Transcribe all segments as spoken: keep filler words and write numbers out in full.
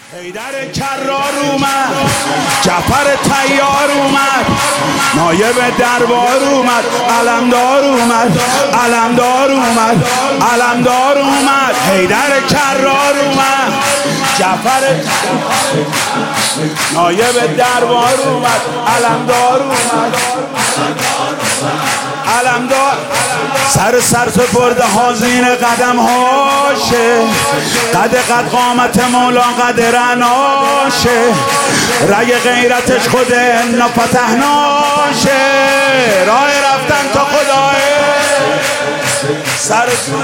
حیدر کرار اومد، جعفر طیار اومد، نایب دربار اومد، علمدار اومد، علمدار اومد، علمدار اومد. حیدر کرار اومد، جعفر نایب دربار اومد، علمدار اومد، علمدار. سر سر سپرده حاضین قدم هاشه، قد قد قامت مولا قد رناشه، رگ غیرتش خود نفتحناشه. راه رفتن تا خداه سرشون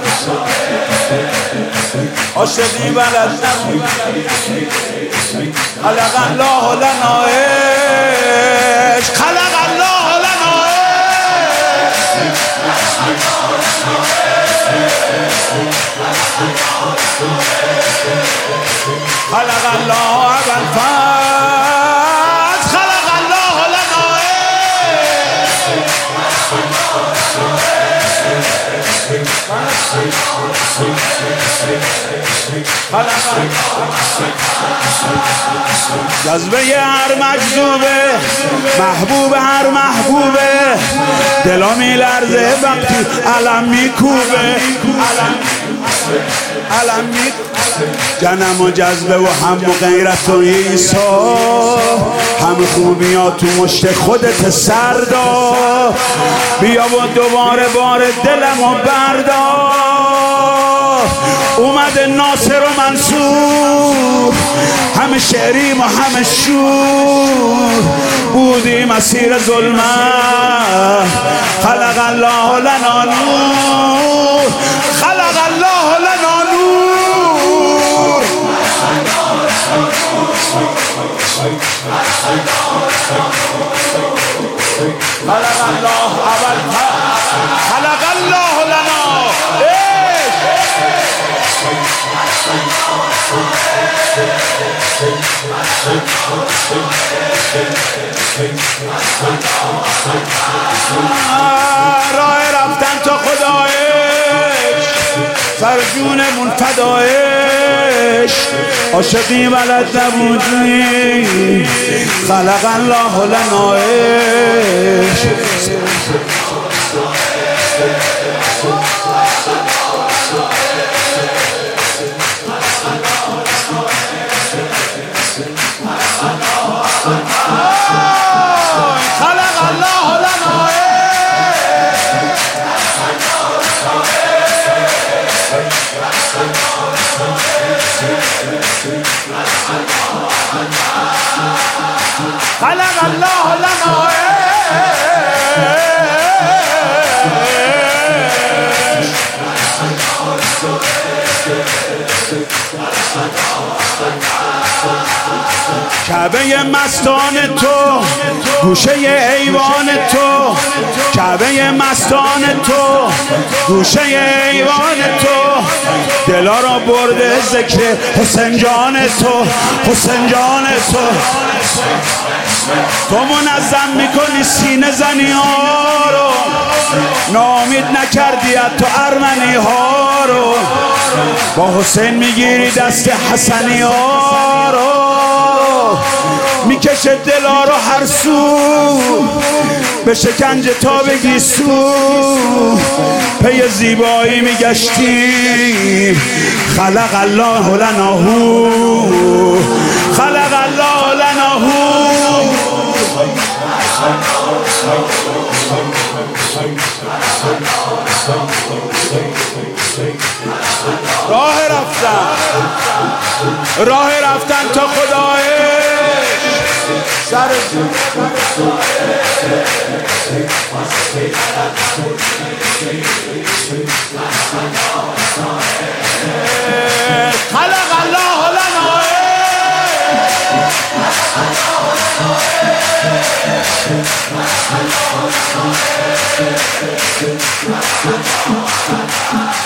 عاشقی بلد نبود. خلق الله لنا عشق، خلق الله لنا خلق الله ابا الفضل، خلق الله لنا جذبه هر مجذوبه، محبوب هر محبوبه، دلا میلرزه وقتی علم میکوبه، علم میکوبه. جنم و جذبه و هم و غیرت و ایسا، هم خوبی ها تو مشت خودت سردا. بیا و دوباره بار دلم و بردا. اومده ناصر و منصور، همه شعریم و همه شور، بودی مسیر ظلمت. خلق الله لنا نور، خلق الله لنا نور. خلق الله اول، خلق الله لنا راه رفتن تا خدایش، سر جونمون فدایش، عاشقی بلد نبودی. خلق الله لنا عشق. خلق الله لنا خلق الله لنا کعبه مستان تو، گوشه ایوان تو، کعبه مستان تو، گوشه ایوان تو، دلا را برده ذکر حسین جان تو، حسین جان تو. تو منظم میکنی سینه زنی ها رو، ناامید نکردی تو ارمنی ها رو، با حسین میگیری دست حسنی ها رو، میکشه دلا رو هر سو، به شکنجه تا بگی سو، پی زیبایی میگشتیم. خلق الله لنا هو، خلق الله لنا هو. راه رفتن، راه رفتن تا خدایش، سر خلق الله لنا عشق.